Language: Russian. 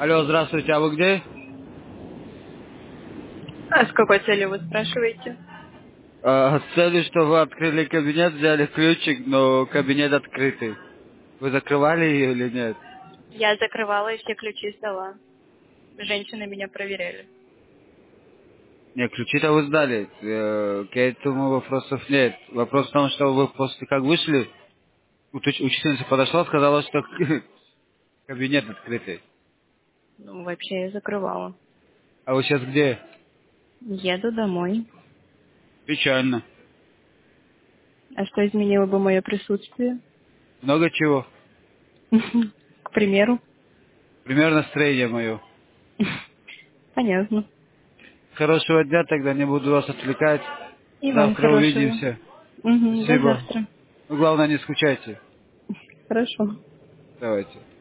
Алло, здравствуйте, а вы где? А с какой целью вы спрашиваете? С целью, что вы открыли кабинет, взяли ключик, но кабинет открытый. Вы закрывали ее или нет? Я закрывала и все ключи сдала. Женщины меня проверяли. Нет, ключи-то вы сдали. К этому вопросов нет. Вопрос в том, что вы после как вышли, учительница подошла, сказала, что кабинет открытый. Ну, вообще я закрывала. А вы сейчас где? Еду домой. Печально. А что изменило бы мое присутствие? Много чего. К примеру. Пример настроение мое. Понятно. Хорошего дня тогда, не буду вас отвлекать. И вам Завтра хорошего. увидимся. Угу, до Спасибо. завтра. Ну, главное, не скучайте. Хорошо. Давайте.